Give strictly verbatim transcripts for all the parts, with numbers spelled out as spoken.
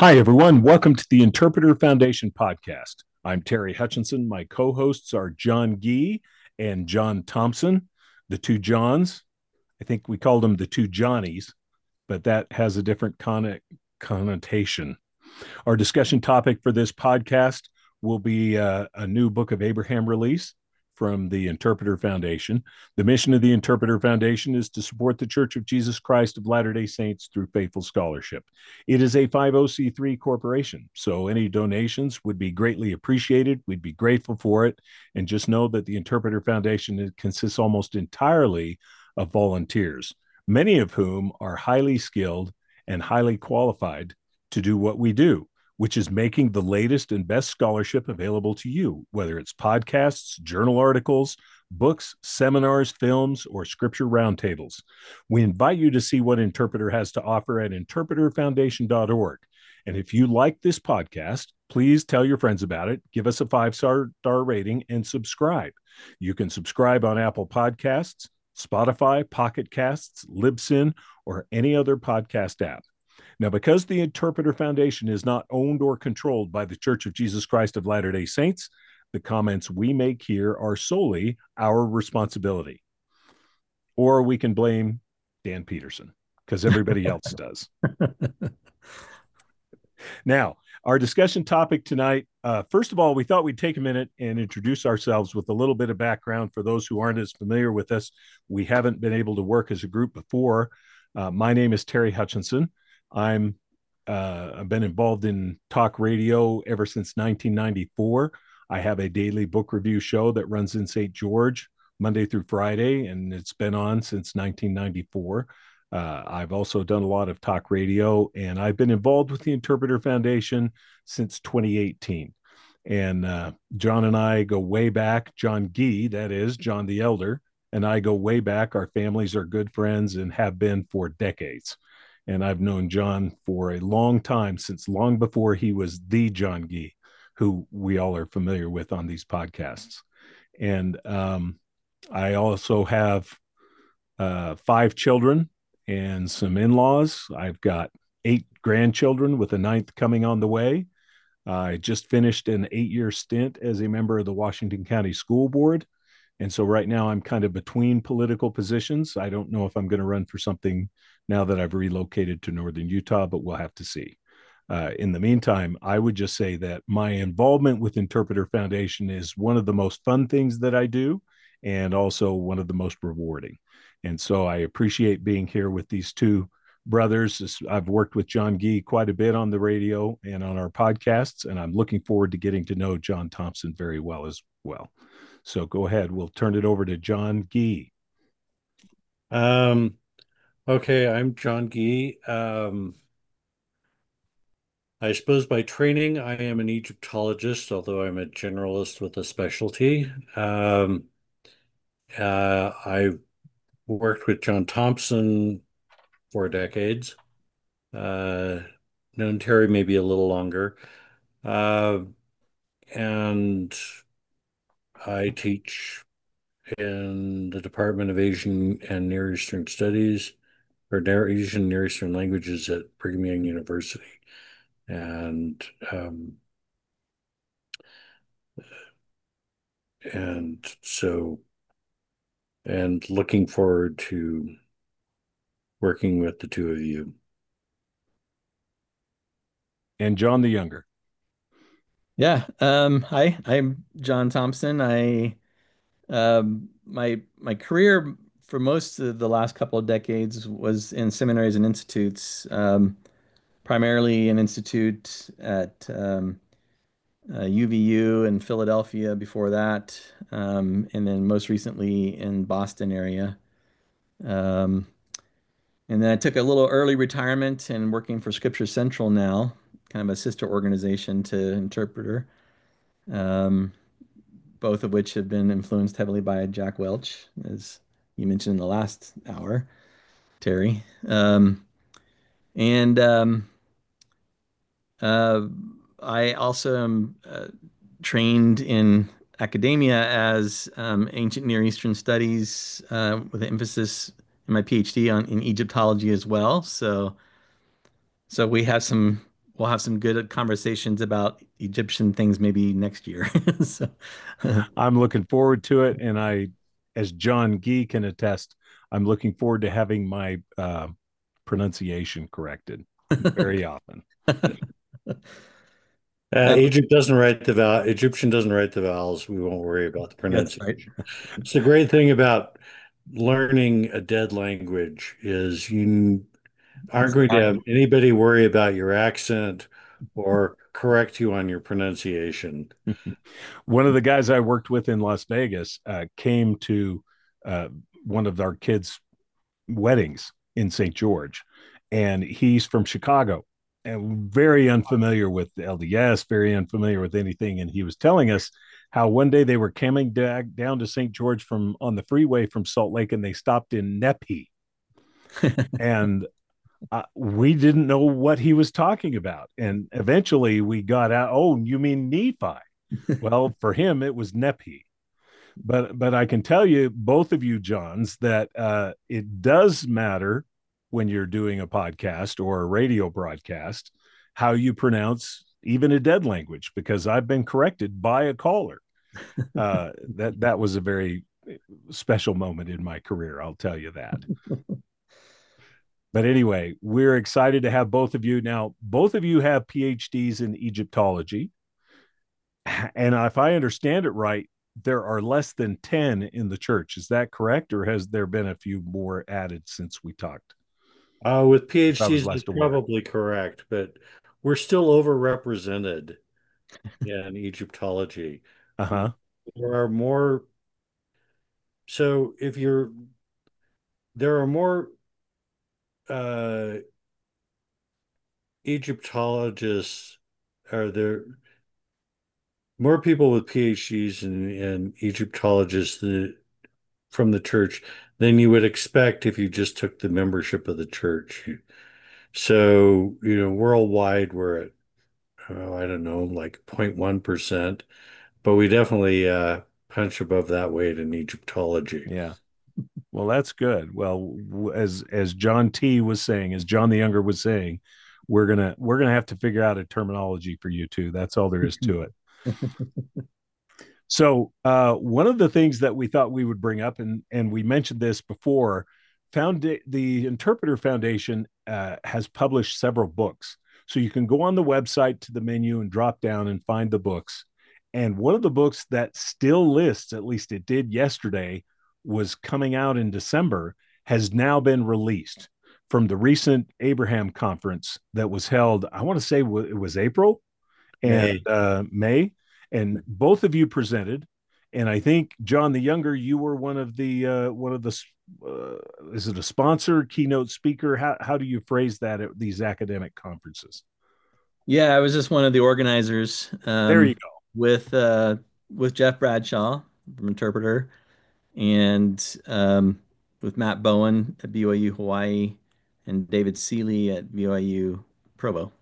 Hi, everyone. Welcome to the Interpreter Foundation podcast. I'm Terry Hutchinson. My co hosts are John Gee and John Thompson, the two Johns. I think we called them the two Johnnies, but that has a different con- connotation. Our discussion topic for this podcast will be uh, a new Book of Abraham release from the Interpreter Foundation. The mission of the Interpreter Foundation is to support the Church of Jesus Christ of Latter-day Saints through faithful scholarship. It is a five oh c three corporation, so any donations would be greatly appreciated. We'd be grateful for it. And just know that the Interpreter Foundation consists almost entirely of volunteers, many of whom are highly skilled and highly qualified to do what we do, which is making the latest and best scholarship available to you, whether it's podcasts, journal articles, books, seminars, films, or scripture roundtables. We invite you to see what Interpreter has to offer at interpreter foundation dot org. And if you like this podcast, please tell your friends about it, give us a five-star rating, and subscribe. You can subscribe on Apple Podcasts, Spotify, Pocket Casts, Libsyn, or any other podcast app. Now, because the Interpreter Foundation is not owned or controlled by the Church of Jesus Christ of Latter-day Saints, the comments we make here are solely our responsibility. Or we can blame Dan Peterson, because everybody else does. Now, our discussion topic tonight, uh, first of all, we thought we'd take a minute and introduce ourselves with a little bit of background for those who aren't as familiar with us. We haven't been able to work as a group before. Uh, my name is Terry Hutchinson. I'm uh, I've been involved in talk radio ever since nineteen ninety-four. I have a daily book review show that runs in Saint George Monday through Friday, and it's been on since nineteen ninety-four. Uh, I've also done a lot of talk radio, and I've been involved with the Interpreter Foundation since twenty eighteen. And uh, John and I go way back. John Gee, that is, John the Elder, and I go way back. Our families are good friends and have been for decades. And I've known John for a long time, since long before he was the John Gee, who we all are familiar with on these podcasts. And um, I also have uh, five children and some in-laws. I've got eight grandchildren with a ninth coming on the way. I just finished an eight-year stint as a member of the Washington County School Board. And so right now I'm kind of between political positions. I don't know if I'm going to run for something now that I've relocated to northern Utah, but we'll have to see. Uh, in the meantime, I would just say that my involvement with Interpreter Foundation is one of the most fun things that I do, and also one of the most rewarding. And so I appreciate being here with these two brothers. I've worked with John Gee quite a bit on the radio and on our podcasts, and I'm looking forward to getting to know John Thompson very well as well. So go ahead. We'll turn it over to John Gee. Um, okay, I'm John Gee. Um, I suppose by training, I am an Egyptologist, although I'm a generalist with a specialty. Um, uh, I worked with John Thompson for decades. Uh, Known Terry maybe a little longer. Uh, and I teach in the Department of Asian and Near Eastern Studies, or Near Asian Near Eastern Languages at Brigham Young University. And um, and so and looking forward to working with the two of you. And John the Younger. Yeah. Um, hi, I'm John Thompson. I um my my career for most of the last couple of decades was in seminaries and institutes, um, primarily an institute at um, uh, U V U in Philadelphia before that, um, and then most recently in Boston area. Um, and then I took a little early retirement and working for Scripture Central now, kind of a sister organization to Interpreter. Um, both of which have been influenced heavily by Jack Welch, as you mentioned in the last hour, Terry. Um, and um, uh, I also am uh, trained in academia as um, ancient Near Eastern studies uh, with an emphasis in my PhD on in Egyptology as well. So, so we have some we'll have some good conversations about Egyptian things maybe next year. So, I'm looking forward to it, and I, as John Gee can attest, I'm looking forward to having my uh, pronunciation corrected very often. Uh, uh, Egypt doesn't write the vowel. Egyptian doesn't write the vowels. We won't worry about the that's right. pronunciation. It's the great thing about learning a dead language is you aren't going to have anybody worry about your accent or correct you on your pronunciation. One of the guys I worked with in Las Vegas uh, came to uh, one of our kids' weddings in Saint George, and he's from Chicago and very unfamiliar with L D S, very unfamiliar with anything. And he was telling us how one day they were coming da- down to Saint George from on the freeway from Salt Lake, and they stopped in Nepi, and uh, we didn't know what he was talking about. And eventually we got out, oh, you mean Nephi? Well, for him, it was Nepi. But but I can tell you, both of you, Johns, that uh, it does matter when you're doing a podcast or a radio broadcast how you pronounce even a dead language, because I've been corrected by a caller. Uh, that that was a very special moment in my career, I'll tell you that. But anyway, we're excited to have both of you. Now, both of you have PhDs in Egyptology. And if I understand it right, there are less than ten in the church. Is that correct? Or has there been a few more added since we talked? Uh, with If I was PhDs, that's last aware. probably correct, but we're still overrepresented in Egyptology. Uh-huh. There are more. So if you're, there are more uh, Egyptologists, are there more people with PhDs and, and Egyptologists that, from the church than you would expect if you just took the membership of the church. So, you know, worldwide, we're at, oh, I don't know, like zero point one percent, but we definitely uh, punch above that weight in Egyptology. Yeah. Well, that's good. Well, as as John T was saying, as John the Younger was saying, we're gonna we're gonna have to figure out a terminology for you too. That's all there is to it. So uh, one of the things that we thought we would bring up, and and we mentioned this before, found the Interpreter Foundation uh, has published several books. So you can go on the website to the menu and drop down and find the books. And one of the books that still lists, at least it did yesterday, was coming out in December, has now been released from the recent Abraham conference that was held. I want to say it was April and May. uh, May, and both of you presented. And I think John the Younger, you were one of the uh, one of the uh, is it a sponsor, keynote speaker? How how do you phrase that at these academic conferences? Yeah, I was just one of the organizers There you um, go. with uh, with Jeff Bradshaw from Interpreter and um, with Matt Bowen at B Y U Hawaii and David Seeley at B Y U Provo.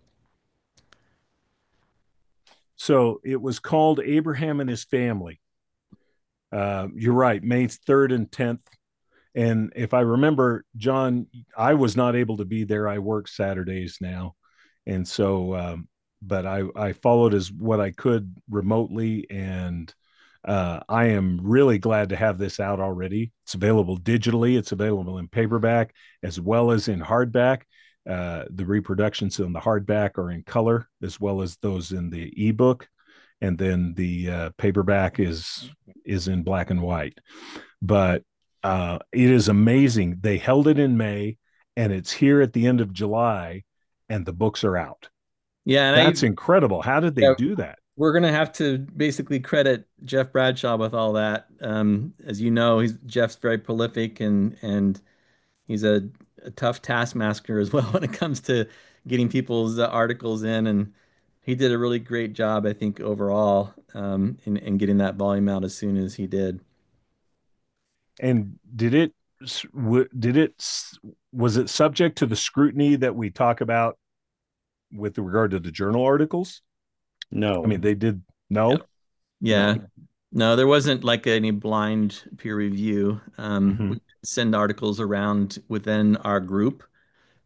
So it was called Abraham and His Family. Uh, you're right, May third and tenth. And if I remember, John, I was not able to be there. I work Saturdays now. And so, um, but I, I followed as what I could remotely. And uh, I am really glad to have this out already. It's available digitally, it's available in paperback as well as in hardback. Uh, the reproductions in the hardback are in color as well as those in the ebook. And then the uh, paperback is is in black and white. But uh, it is amazing. They held it in May, and it's here at the end of July, and the books are out. Yeah, and That's I incredible. How did they yeah, do that? we're gonna have to basically credit Jeff Bradshaw with all that. Um, as you know, he's Jeff's very prolific and and he's a, a tough taskmaster as well when it comes to getting people's uh, articles in, and he did a really great job, I think, overall, um, in in getting that volume out as soon as he did. And did it did it was it subject to the scrutiny that we talk about with regard to the journal articles? I No. mean, they did Yep. no. Yeah. No, there wasn't like any blind peer review. Um, Mm-hmm. we send articles around within our group,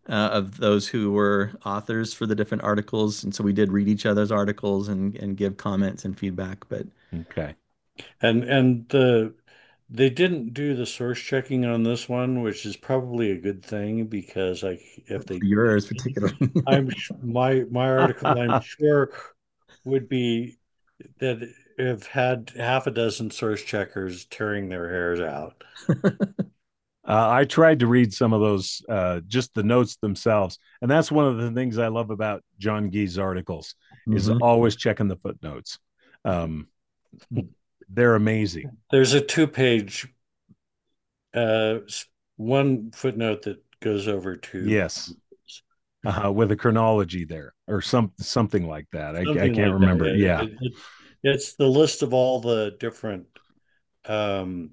uh, of those who were authors for the different articles, and so we did read each other's articles and and give comments and feedback. But Okay. And and the they didn't do the source checking on this one, which is probably a good thing because like if for they yours particularly. I'm my my article I'm sure would be that have had half a dozen source checkers tearing their hairs out. Uh, I tried to read some of those, uh, just the notes themselves, and that's one of the things I love about John Gee's articles is Hmm. always checking the footnotes. Um, they're amazing. There's a two-page uh one footnote that goes over to Yes, uh, with a chronology there or some something like that. I, I something can't like that. remember. Yeah, Yeah. it, it, it's the list of all the different um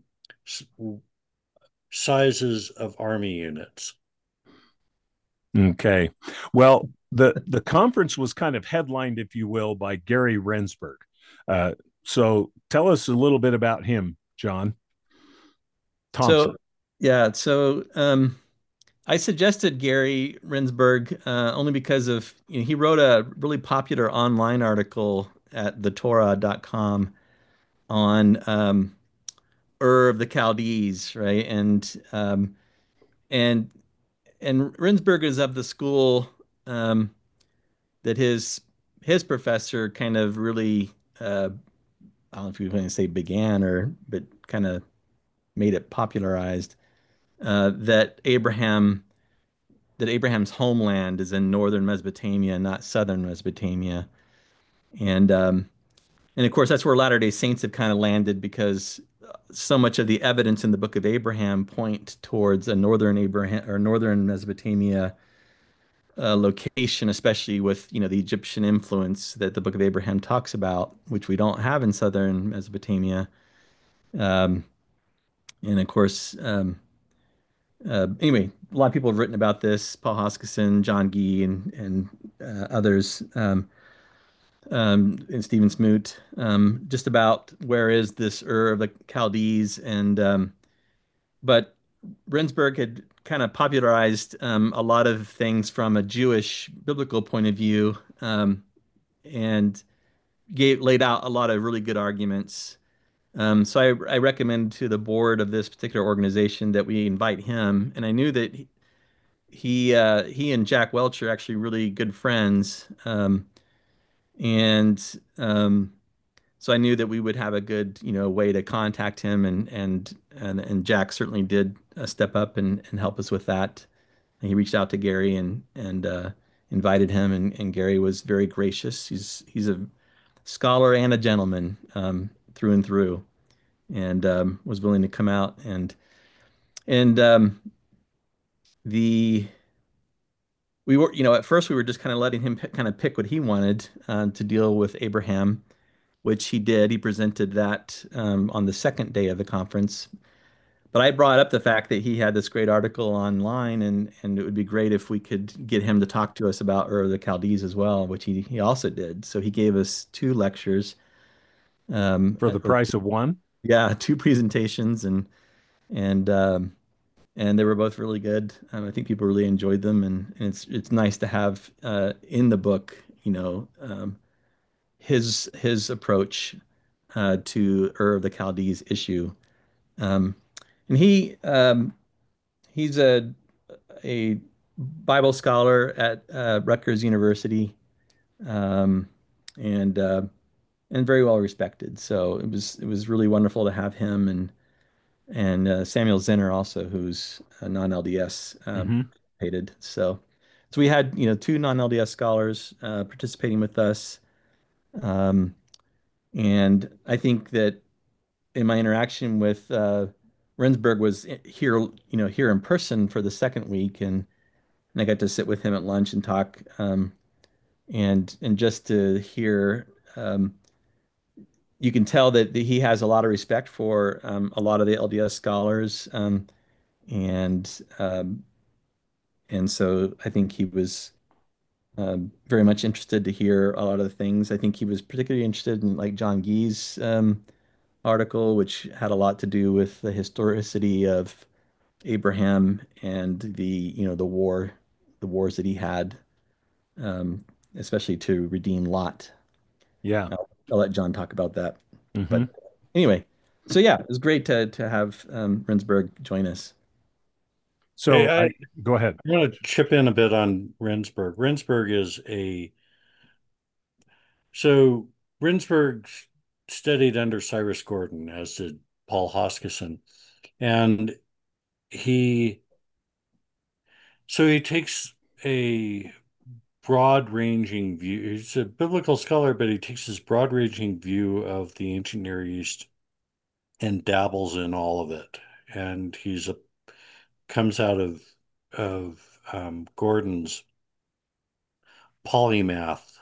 sizes of army units. Okay. Well, the the conference was kind of headlined, if you will, by Gary Rensburg. Uh, so tell us a little bit about him, John Thompson. So yeah, so um, I suggested Gary Rensburg uh, only because of you know, he wrote a really popular online article at the Torah dot com on um, Ur of the Chaldees, right? And um, and and Rensburg is of the school um, that his his professor kind of really uh, I don't know if you want to say began or but kind of made it popularized uh, that Abraham that Abraham's homeland is in northern Mesopotamia, not southern Mesopotamia. And um, and of course that's where Latter-day Saints have kind of landed because so much of the evidence in the Book of Abraham point towards a northern Abraham or northern Mesopotamia uh, location, especially with you know the Egyptian influence that the Book of Abraham talks about, which we don't have in southern Mesopotamia. Um, and of course, um, uh, anyway, a lot of people have written about this, Paul Hoskisson, John Gee, and and uh, others, um, um, and Stephen Smoot, um, just about where is this Ur of the Chaldees, and um, but Rensburg had kind of popularized um, a lot of things from a Jewish biblical point of view, um, and gave laid out a lot of really good arguments. Um, so I, I recommend to the board of this particular organization that we invite him, and I knew that he uh, he and Jack Welch are actually really good friends, um, and um, so I knew that we would have a good you know way to contact him, and and and, and Jack certainly did uh, step up and, and help us with that. And he reached out to Gary and and uh, invited him, and, and Gary was very gracious. He's he's a scholar and a gentleman um, through and through, and um, was willing to come out and and um, the we were, you know, at first we were just kind of letting him pick, kind of pick what he wanted uh, to deal with Abraham, which he did. He presented that um, on the second day of the conference. But I brought up the fact that he had this great article online, and and it would be great if we could get him to talk to us about Ur of the Chaldees as well, which he he also did. So he gave us two lectures, um, For uh, the or price of one. yeah, two presentations, and and um, and they were both really good. Um, I think people really enjoyed them, and, and it's it's nice to have uh, in the book, you know, um, his his approach uh, to Ur of the Chaldees issue. Um, and he um, he's a a Bible scholar at uh, Rutgers University, um, and uh, and very well respected. So it was it was really wonderful to have him and and uh, Samuel Zinner also, who's a non-L D S um, Mm-hmm. participated. So, so we had you know two non-L D S scholars uh, participating with us, um, and I think that in my interaction with uh, Rensburg was here, you know, here in person for the second week, and, and I got to sit with him at lunch and talk, um, and and just to hear. Um, you can tell that he has a lot of respect for um, a lot of the L D S scholars, um, and um, and so I think he was um, very much interested to hear a lot of the things. I think he was particularly interested in like John Gee's um, article, which had a lot to do with the historicity of Abraham and the you know the war the wars that he had, um, especially to redeem Lot. Yeah. I'll, I'll let John talk about that. Hmm. But anyway, so yeah, it was great to to have um, Rendsburg join us. Hey, So I, I go ahead. I want to chip in a bit on Rendsburg. Rendsburg is a so Rendsburg studied under Cyrus Gordon, as did Paul Hoskisson, and he so he takes a broad-ranging view. He's a biblical scholar, but he takes this broad-ranging view of the ancient Near East and dabbles in all of it. And he's a comes out of of um, Gordon's polymath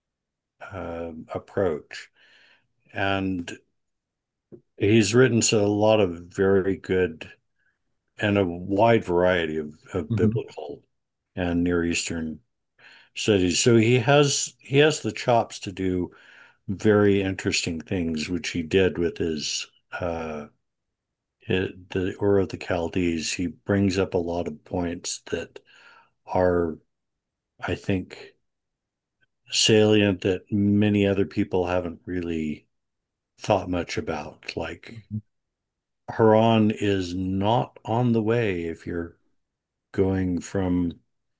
uh, approach, and he's written so a lot of very good and a wide variety of, of Mhm. biblical and Near Eastern studies. So he has he has the chops to do very interesting things, which he did with his uh, his, the Ur of the Chaldees. He brings up a lot of points that are, I think, salient that many other people haven't really thought much about. Like Haran is not on the way if you're going from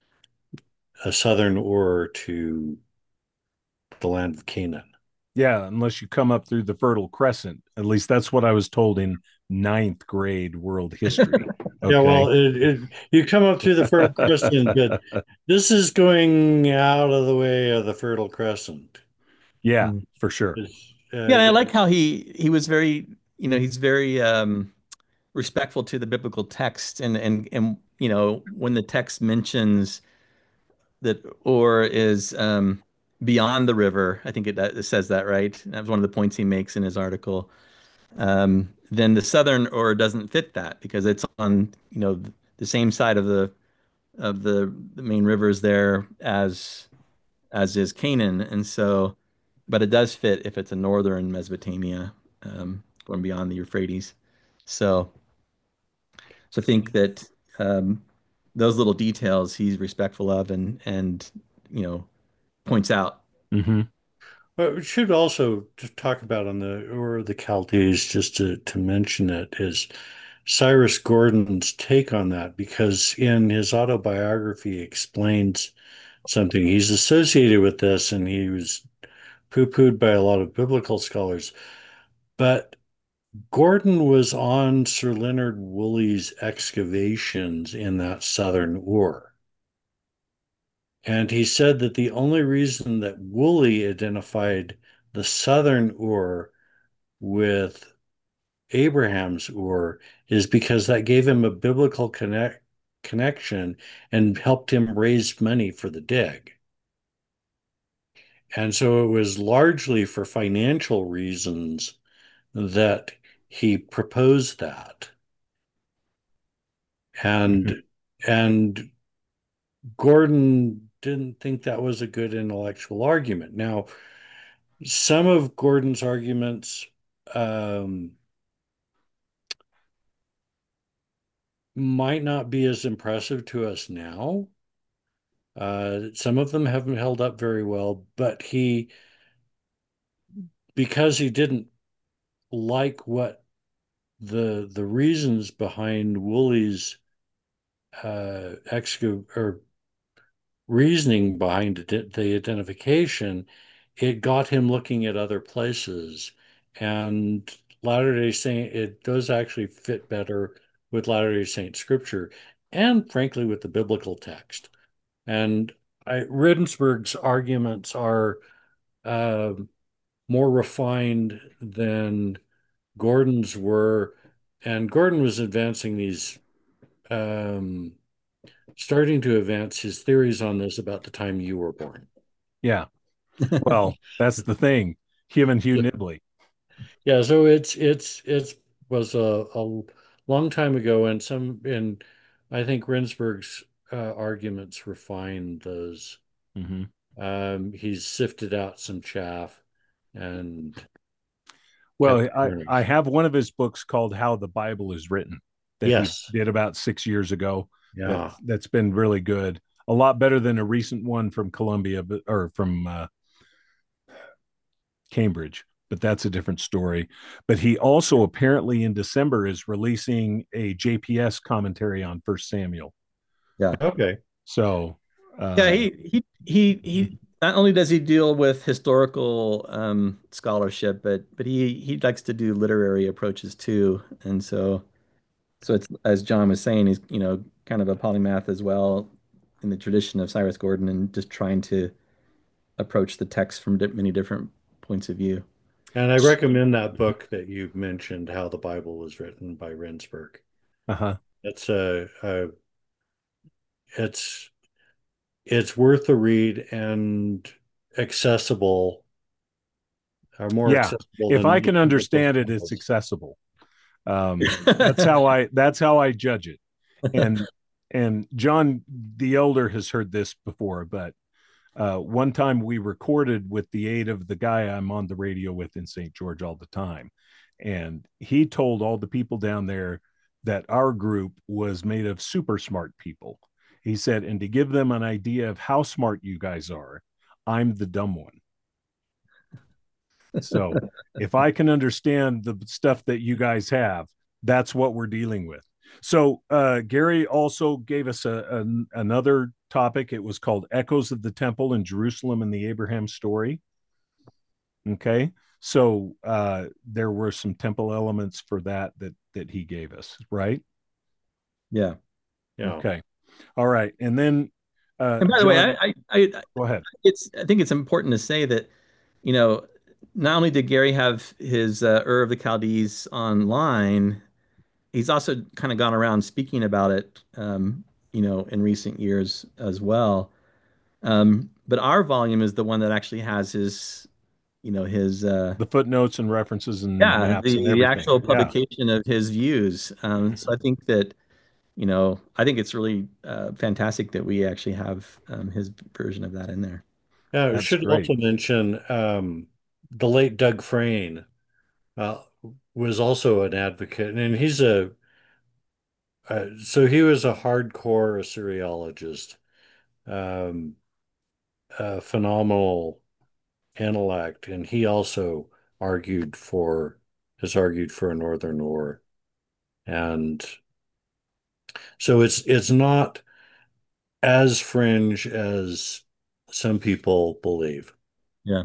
a southern Ur to the land of Canaan. Yeah, unless you come up through the Fertile Crescent. At least that's what I was told in ninth grade world history. Yeah, Okay. well, it, it, you come up through the Fertile Crescent, but this is going out of the way of the Fertile Crescent. Yeah, Mm. for sure. It's, Yeah, and I uh, like how he he was very, you know, he's very um, respectful to the biblical text, and and and you know, when the text mentions that Or is um, beyond the river, I think it, it says that, right? That was one of the points he makes in his article. Um, then the southern Or doesn't fit that because it's on, you know, the same side of the of the, the main rivers there as as is Canaan, and so, but it does fit if it's a northern Mesopotamia, um, going beyond the Euphrates. So, so I think that um, those little details he's respectful of and and you know points out. Hmm. but we should also just talk about on the Ur of the Chaldees, just to, to mention it, is Cyrus Gordon's take on that, because in his autobiography he explains something. He's associated with this and he was poo-pooed by a lot of biblical scholars. But Gordon was on Sir Leonard Woolley's excavations in that southern Ur. And he said that the only reason that Woolley identified the southern Ur with Abraham's Ur is because that gave him a biblical connect, connection and helped him raise money for the dig. And so it was largely for financial reasons that he proposed that. Hmm. And and Gordon didn't think that was a good intellectual argument. Now, some of Gordon's arguments um, might not be as impressive to us now. Uh, some of them haven't held up very well, but he, because he didn't like what the the reasons behind Woolley's uh, exco or reasoning behind it, the identification, it got him looking at other places. And Latter-day Saint, it does actually fit better with Latter-day Saint scripture and frankly with the biblical text. And I, Riddensburg's arguments are uh, more refined than Gordon's were. And Gordon was advancing these um, starting to advance his theories on this about the time you were born. Yeah. Well, that's the thing. Him and Hugh Nibley. Yeah, so it's it's it's was a, a long time ago, and some and I think Rendsburg's uh, arguments refined those. Hmm. Um, he's sifted out some chaff and cut Well, the I, I corners. have one of his books called How the Bible is Written that he Yes, did about six years ago. That yeah. that's been really good. a lot better than a recent one from Columbia, but or from uh, Cambridge. But that's a different story. But he also apparently in December is releasing a J P S commentary on First Samuel. Yeah. Okay. So uh, Yeah, he he he he not only does he deal with historical um scholarship, but but he he likes to do literary approaches too. And so so it's as John was saying, he's, you know, kind of a polymath as well in the tradition of Cyrus Gordon and just trying to approach the text from di many different points of view. And I recommend that book that you mentioned, How the Bible Was Written by Rendsburg. uh-huh. It's a, a it's it's worth a read and accessible, or more Yeah. accessible If than I can most understand it, it's novels. accessible. Um, that's how I that's how I judge it. And and John the Elder has heard this before, but uh, one time we recorded with the aid of the guy I'm on the radio with in Saint George all the time, and he told all the people down there that our group was made of super smart people. He said, and to give them an idea of how smart you guys are, I'm the dumb one. So if I can understand the stuff that you guys have, that's what we're dealing with. So uh, Gary also gave us a, a, another topic. It was called Echoes of the Temple in Jerusalem and the Abraham Story. Okay. So uh, there were some temple elements for that that that he gave us, right? Yeah. Yeah. Okay. All right. And then uh, And by the way, I, John, I, I, go ahead. it's I think it's important to say that, you know, not only did Gary have his uh, Ur of the Chaldees online, he's also kind of gone around speaking about it, um, you know, in recent years as well. Um, but our volume is the one that actually has his, you know, his uh, The footnotes and references and yeah, maps and the, the everything. actual Yeah. publication of his views. Um, so I think that, you know, I think it's really uh, fantastic that we actually have um, his version of that in there. Yeah, I That's should great. also mention um, the late Doug Frayne uh, was also an advocate, and he's a uh, so he was a hardcore Assyriologist, um, a phenomenal intellect, and he also argued for has argued for a Northern War, and so it's it's not as fringe as some people believe. Yeah.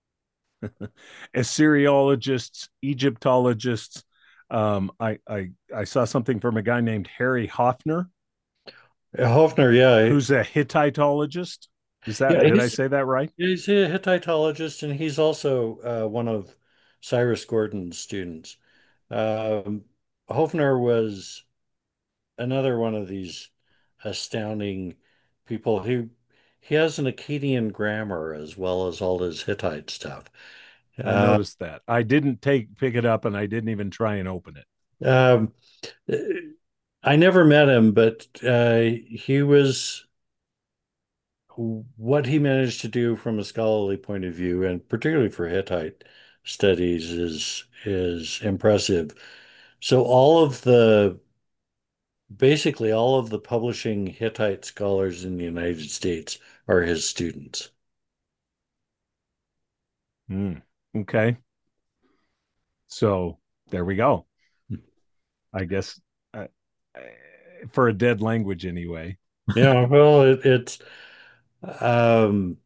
Assyriologists, Egyptologists. Um, I, I I saw something from a guy named Harry Hoffner, Hofner, yeah, who's a Hittitologist. Is yeah, that did I he's say that right? he's a Hittitologist, and he's also uh, one of Cyrus Gordon's students. Um, Hofner was another one of these astounding people. He he has an Akkadian grammar as well as all his Hittite stuff. I Uh, noticed that. I didn't take pick it up, and I didn't even try and open it. um, I never met him, but uh, he was what he managed to do from a scholarly point of view, and particularly for Hittite studies, is is impressive. So all of the basically all of the publishing Hittite scholars in the United States are his students. Mm, okay, so there we go. I guess uh, for a dead language, anyway. Yeah, well, it, it's um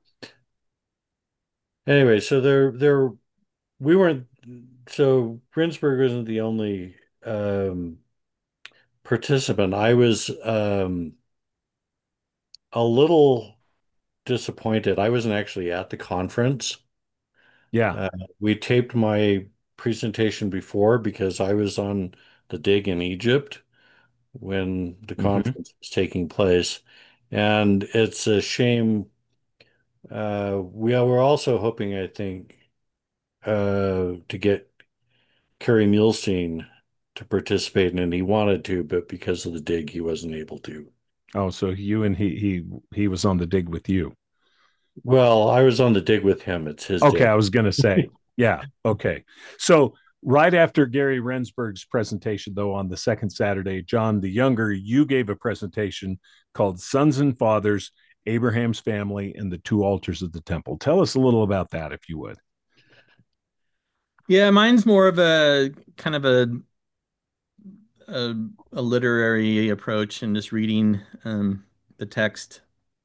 anyway, so there there we weren't so Rendsburg isn't the only um participant. I was um a little disappointed. I wasn't actually at the conference. Yeah. Uh, we taped my presentation before because I was on the dig in Egypt when the Mm-hmm. conference was taking place. And it's a shame. Uh, we were also hoping, I think, uh, to get Kerry Muhlestein to participate, and he wanted to, but because of the dig, he wasn't able to. Oh, so you and he he he was on the dig with you. Well, I was on the dig with him. It's his Okay, dig. I was gonna say, yeah. Okay, so Right after Gary Rensburg's presentation, though, on the second Saturday, John the Younger, you gave a presentation called Sons and Fathers, Abraham's Family, and the Two Altars of the Temple. Tell us a little about that, if you would. Yeah, mine's more of a kind of a a, a literary approach and just reading um, the text.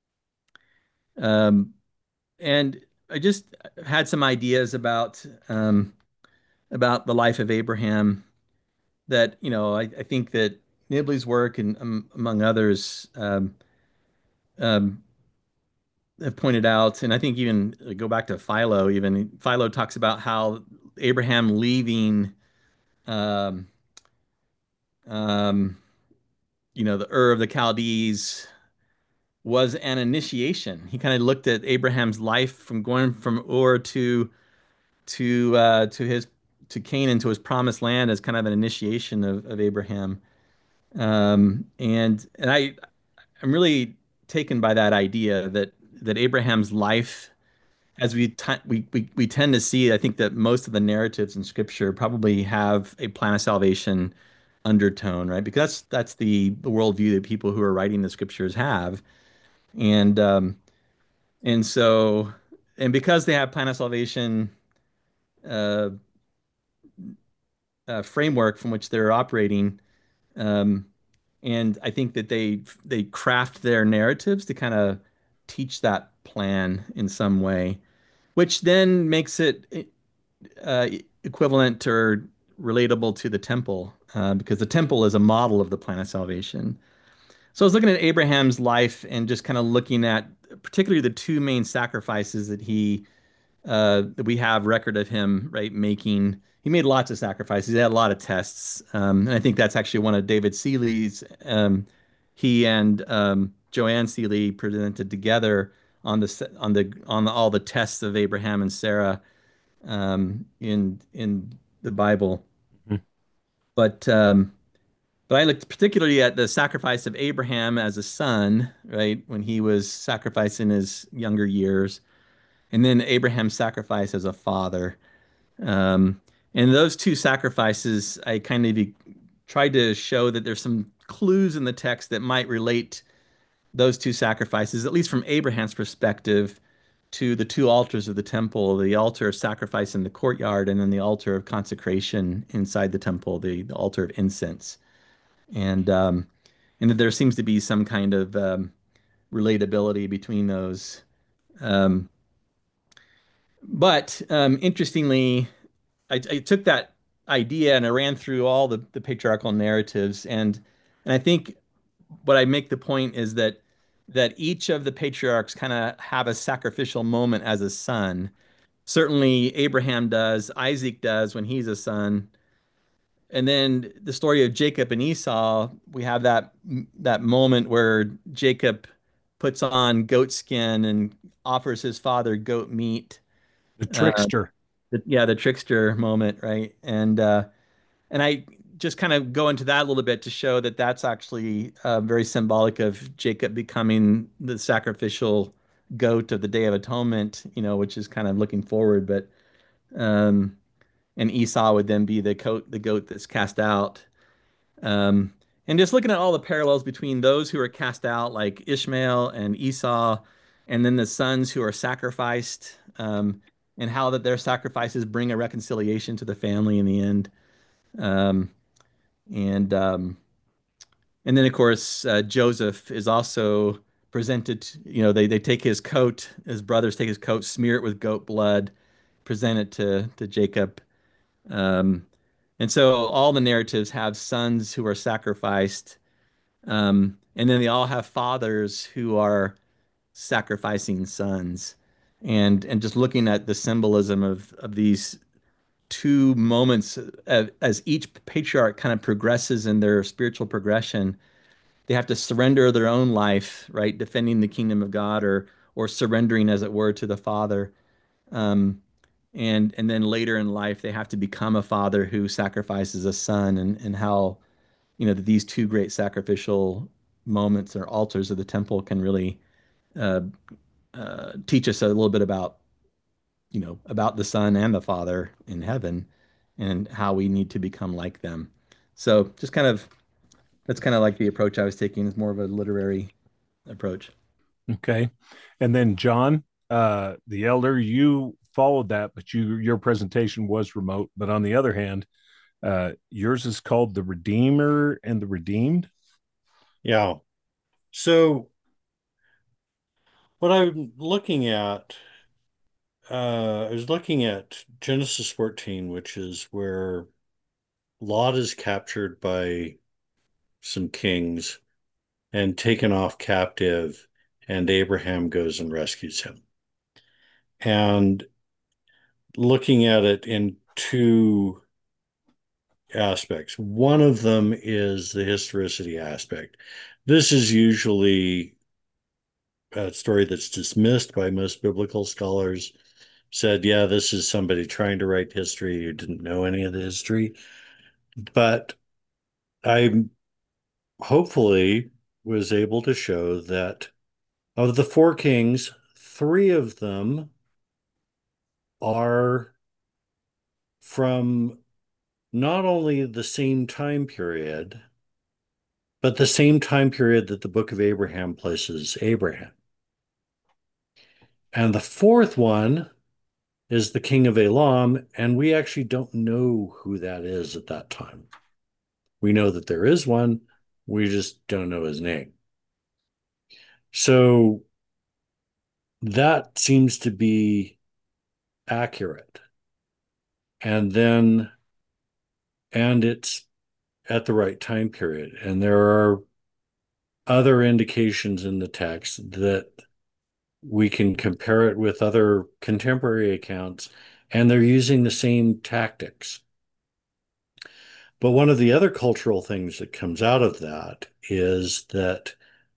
Um, and I just had some ideas about um, about the life of Abraham that, you know, I, I think that Nibley's work and um, among others um, um, have pointed out, and I think even uh, go back to Philo, even Philo talks about how Abraham leaving um, um, you know, the Ur of the Chaldees was an initiation. He kind of looked at Abraham's life from going from Ur to to uh, to his to Canaan, to his promised land, as kind of an initiation of, of Abraham. Um, and and I I'm really taken by that idea that that Abraham's life, as we t we, we we tend to see, I think that most of the narratives in Scripture probably have a plan of salvation undertone, right? Because that's that's the the worldview that people who are writing the Scriptures have, and um, and so and because they have plan of salvation uh, uh, framework from which they're operating. Um, and I think that they they craft their narratives to kind of teach that plan in some way, which then makes it uh, equivalent or relatable to the temple, uh, because the temple is a model of the plan of salvation. So I was looking at Abraham's life and just kind of looking at particularly the two main sacrifices that he uh, that we have record of him, right, making. He made lots of sacrifices. He had a lot of tests, um, and I think that's actually one of David Seeley's. Um, he and um, Joanne Seeley presented together on the on the on the, all the tests of Abraham and Sarah um, in in the Bible. Mhm. But um, but I looked particularly at the sacrifice of Abraham as a son, right, when he was sacrificed in his younger years, and then Abraham's sacrifice as a father. Um, and those two sacrifices, I kind of e- tried to show that there's some clues in the text that might relate those two sacrifices, at least from Abraham's perspective, to the two altars of the temple, the altar of sacrifice in the courtyard, and then the altar of consecration inside the temple, the, the altar of incense. And um, and that there seems to be some kind of um, relatability between those. Um, but um, interestingly, I, I took that idea and I ran through all the, the patriarchal narratives, and and I think what I make the point is that that each of the patriarchs kind of have a sacrificial moment as a son. Certainly Abraham does, Isaac does when he's a son. And then the story of Jacob and Esau, we have that that moment where Jacob puts on goat skin and offers his father goat meat. The Uh, trickster. the, yeah, the trickster moment, right? And uh, and I just kind of go into that a little bit to show that that's actually uh, very symbolic of Jacob becoming the sacrificial goat of the Day of Atonement, you know, which is kind of looking forward. But um, and Esau would then be the goat, the goat that's cast out. Um, and just looking at all the parallels between those who are cast out, like Ishmael and Esau, and then the sons who are sacrificed, um, and how that their sacrifices bring a reconciliation to the family in the end. Um, and um, and then of course uh, Joseph is also presented. You know, they they take his coat, his brothers take his coat, smear it with goat blood, present it to to Jacob. Um, and so all the narratives have sons who are sacrificed, um, and then they all have fathers who are sacrificing sons. And and just looking at the symbolism of of these two moments, uh, as each patriarch kind of progresses in their spiritual progression, they have to surrender their own life, right, defending the kingdom of God, or or surrendering, as it were, to the Father. Um, and and then later in life, they have to become a father who sacrifices a son, and and how, you know, that these two great sacrificial moments or altars of the temple can really uh, uh, teach us a little bit about, you know, about the Son and the Father in heaven. and how we need to become like them. So just kind of that's kind of like the approach I was taking is more of a literary approach. Okay. And then John, uh, the elder, you followed that, but you your presentation was remote. But on the other hand, uh, yours is called The Redeemer and the Redeemed. Yeah. So what I'm looking at, uh, I was looking at Genesis fourteen, which is where Lot is captured by some kings and taken off captive, and Abraham goes and rescues him. And looking at it in two aspects. One of them is the historicity aspect. This is usually a story that's dismissed by most biblical scholars. Said, yeah, this is somebody trying to write history who didn't know any of the history. But I hopefully was able to show that of the four kings, three of them are from not only the same time period, but the same time period that the book of Abraham places Abraham. And the fourth one is the king of Elam, and we actually don't know who that is at that time. We know that there is one, we just don't know his name. So that seems to be accurate. And then, and it's at the right time period. And there are other indications in the text that we can compare it with other contemporary accounts, and they're using the same tactics. But one of the other cultural things that comes out of that is that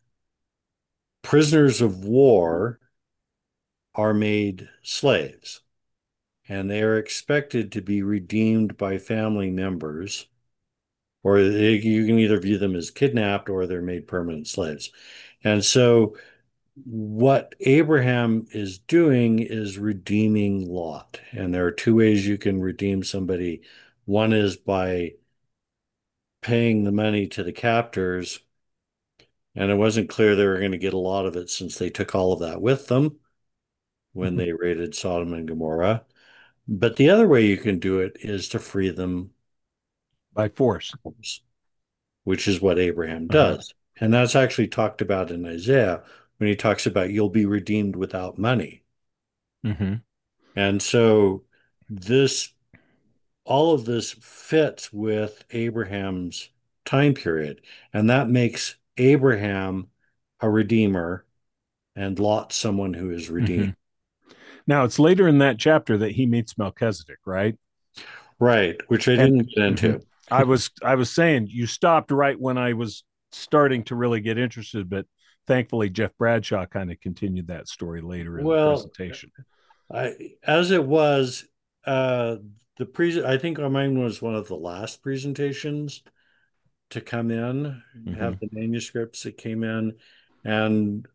prisoners of war are made slaves, and they are expected to be redeemed by family members, or they, you can either view them as kidnapped or they're made permanent slaves. And so what Abraham is doing is redeeming Lot. And there are two ways you can redeem somebody. One is by paying the money to the captors, and it wasn't clear they were going to get a lot of it since they took all of that with them when they raided Sodom and Gomorrah. But the other way you can do it is to free them By force, which is what Abraham uh-huh. does. And that's actually talked about in Isaiah when he talks about you'll be redeemed without money. Mm-hmm. And so this, all of this fits with Abraham's time period. And that makes Abraham a redeemer and Lot someone who is Mm-hmm. redeemed. Now it's later in that chapter that he meets Melchizedek, right? Right, which I And didn't get mm-hmm. into. I was I was saying you stopped right when I was starting to really get interested, but thankfully Jeff Bradshaw kind of continued that story later in the Well, presentation. I, as it was, uh, the pre I think mine was one of the last presentations to come in, Mm-hmm. have the manuscripts that came in, and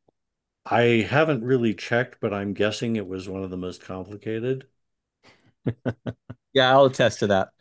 I haven't really checked, but I'm guessing it was one of the most complicated. Yeah, I'll attest to that.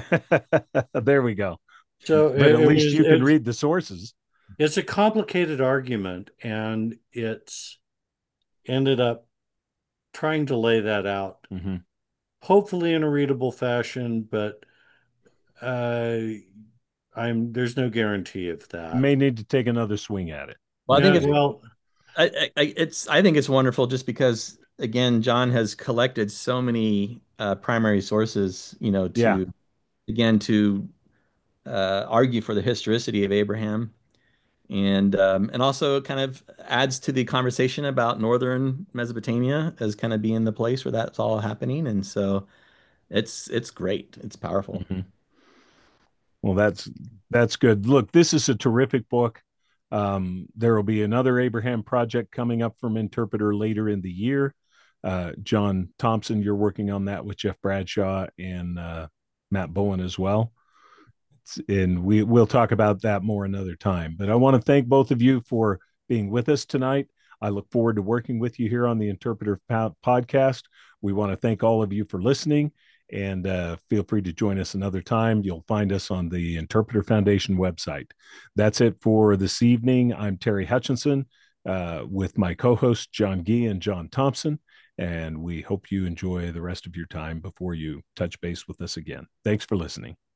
There we go. So But it, at it least was you can it's read the sources. it's a complicated argument, and it's ended up trying to lay that out, Mm-hmm. hopefully in a readable fashion, but uh, I'm there's no guarantee of that. May need to take another swing at it. Well, I think Yeah, it's well, I, I it's I think it's wonderful just because again, John has collected so many uh, primary sources, you know, Yeah. to again to uh, argue for the historicity of Abraham, and um, and also kind of adds to the conversation about northern Mesopotamia as kind of being the place where that's all happening, and so it's it's great, it's powerful. Mm-hmm. Well, that's that's good. Look, this is a terrific book. Um, there will be another Abraham project coming up from Interpreter later in the year. Uh, John Thompson, you're working on that with Jeff Bradshaw and uh, Matt Bowen as well. And we we'll talk about that more another time. But I want to thank both of you for being with us tonight. I look forward to working with you here on the Interpreter Podcast. We want to thank all of you for listening, And uh, feel free to join us another time. You'll find us on the Interpreter Foundation website. That's it for this evening. I'm Terry Hutchinson uh, with my co-hosts, John Gee and John Thompson. And we hope you enjoy the rest of your time before you touch base with us again. Thanks for listening.